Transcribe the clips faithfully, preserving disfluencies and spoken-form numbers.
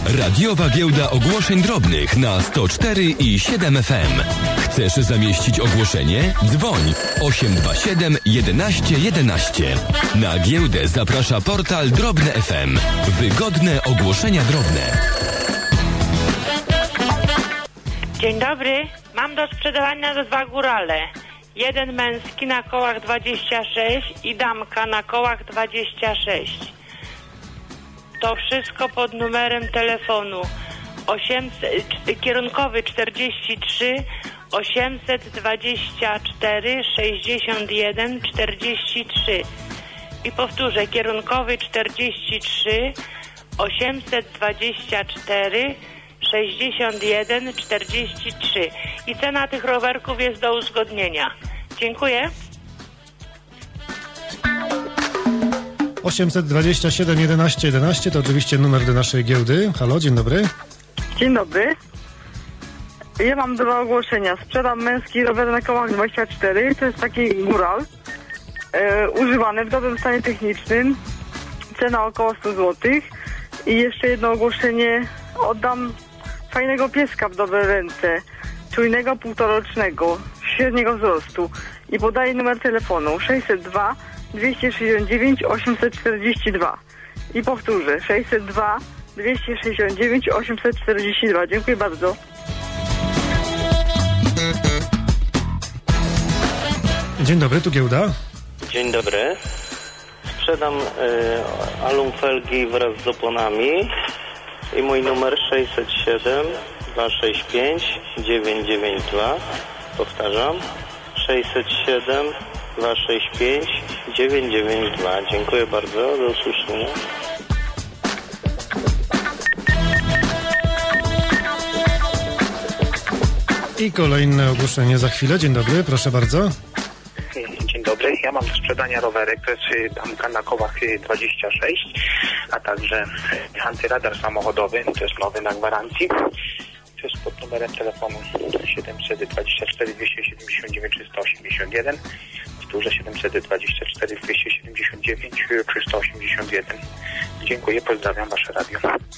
Radiowa giełda ogłoszeń drobnych na sto cztery i siedem F M. Chcesz zamieścić ogłoszenie? Dzwoń osiem dwa siedem jedenaście jedenaście. Na giełdę zaprasza portal Drobne F M. Wygodne ogłoszenia drobne. Dzień dobry. Mam do sprzedawania dwa górale. Jeden męski na kołach dwadzieścia sześć i damka na kołach dwadzieścia sześć. To wszystko pod numerem telefonu osiemset, kierunkowy czterdzieści trzy osiemset dwadzieścia cztery sześćdziesiąt jeden czterdzieści trzy. I powtórzę, kierunkowy czterdzieści trzy osiemset dwadzieścia cztery sześćdziesiąt jeden czterdzieści trzy. I cena tych rowerków jest do uzgodnienia. Dziękuję. osiemset dwadzieścia siedem jedenaście jedenaście to oczywiście numer do naszej giełdy. Halo, dzień dobry. Dzień dobry. Ja mam dwa ogłoszenia. Sprzedam męski rower na kołach dwadzieścia cztery. To jest taki góral. E, używany w dobrym stanie technicznym. Cena około sto złotych. I jeszcze jedno ogłoszenie. Oddam fajnego pieska w dobre ręce. Czujnego, półtorocznego. Średniego wzrostu. I podaję numer telefonu sześćset dwa dwieście sześćdziesiąt dziewięć osiemset czterdzieści dwa. I powtórzę, sześćset dwa dwieście sześćdziesiąt dziewięć osiemset czterdzieści dwa. Dziękuję bardzo. Dzień dobry, tu giełda. Dzień dobry. Sprzedam y, alumfelgi wraz z oponami i mój numer sześćset siedem dwieście sześćdziesiąt pięć dziewięćset dziewięćdziesiąt dwa. Powtarzam, sześćset siedem dwieście sześćdziesiąt pięć dziewięćset dziewięćdziesiąt dwa. Dziękuję bardzo, do usłyszenia. I kolejne ogłoszenie za chwilę. Dzień dobry, proszę bardzo. Dzień dobry, ja mam do sprzedania rowerek, to jest damka na kołach dwadzieścia sześć, a także antyradar samochodowy, to jest nowy na gwarancji. To jest pod numerem telefonu siedemset dwadzieścia cztery dwieście siedemdziesiąt dziewięć trzysta osiemdziesiąt jeden. Powtórzę, siedemset dwadzieścia cztery dwieście siedemdziesiąt dziewięć trzysta osiemdziesiąt jeden. Dziękuję, pozdrawiam, wasze radio.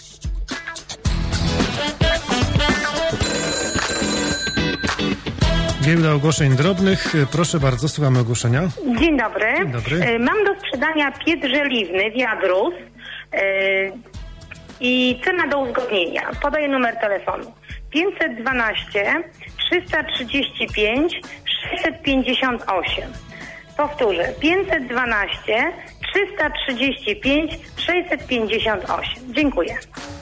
Giełda ogłoszeń drobnych. Proszę bardzo, słuchamy ogłoszenia. Dzień dobry. Dzień dobry. Mam do sprzedania piec żeliwny Wiadrus yy, i cena do uzgodnienia. Podaję numer telefonu pięćset dwanaście trzysta trzydzieści pięć sześćset pięćdziesiąt osiem. Powtórzę, pięćset dwanaście trzysta trzydzieści pięć sześćset pięćdziesiąt osiem. Dziękuję.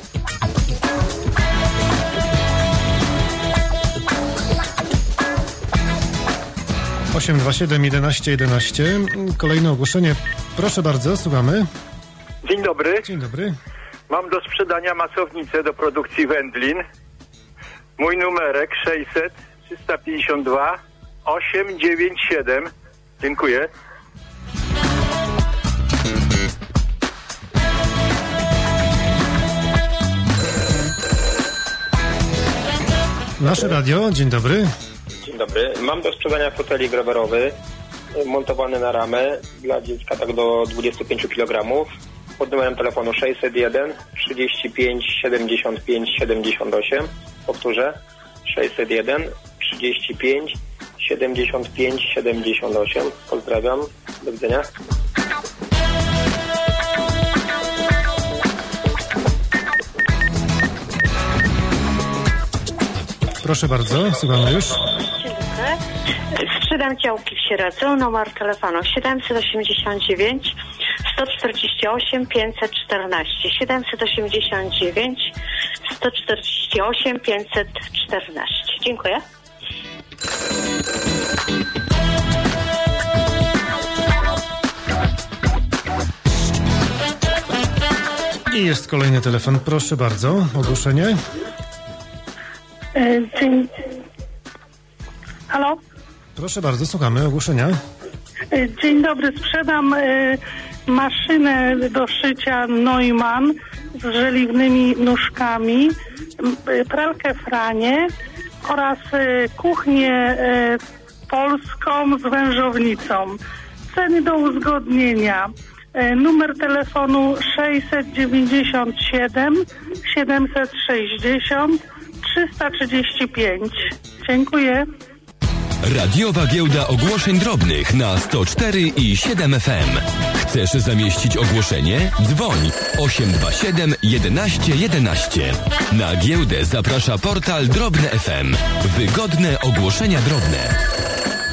osiem dwa siedem jedenaście jedenaście. Kolejne ogłoszenie. Proszę bardzo, słuchamy. Dzień dobry. Dzień dobry. Mam do sprzedania masownicę do produkcji wędlin. Mój numerek sześćset trzysta pięćdziesiąt dwa osiemset dziewięćdziesiąt siedem. Dziękuję. Nasze radio, dzień dobry. Dzień dobry. Mam do sprzedania fotelik rowerowy montowany na ramę dla dziecka tak do dwudziestu pięciu kilogramów pod numerem telefonu sześćset jeden trzydzieści pięć siedemdziesiąt pięć siedemdziesiąt osiem. Powtórzę, sześćset jeden trzydzieści pięć siedemdziesiąt pięć siedemdziesiąt osiem. Pozdrawiam. Do widzenia. Proszę bardzo, słuchamy już. Sprzedam działki w Sieradzu, numer telefonu siedemset osiemdziesiąt dziewięć sto czterdzieści osiem pięćset czternaście. siedemset osiemdziesiąt dziewięć sto czterdzieści osiem pięćset czternaście. Dziękuję. I jest kolejny telefon, proszę bardzo, ogłoszenie. Dzień... Halo? Proszę bardzo, słuchamy ogłoszenia. Dzień dobry, sprzedam y, maszynę do szycia Neumann z żeliwnymi nóżkami, y, pralkę Franie oraz y, kuchnię y, polską z wężownicą. Ceny do uzgodnienia E, numer telefonu sześćset dziewięćdziesiąt siedem siedemset sześćdziesiąt trzysta trzydzieści pięć. Dziękuję. Radiowa Giełda Ogłoszeń Drobnych na sto cztery i siedem F M. Chcesz zamieścić ogłoszenie? Dzwoń osiem dwa siedem jedenaście jedenaście. Na giełdę zaprasza portal Drobne F M. Wygodne ogłoszenia drobne.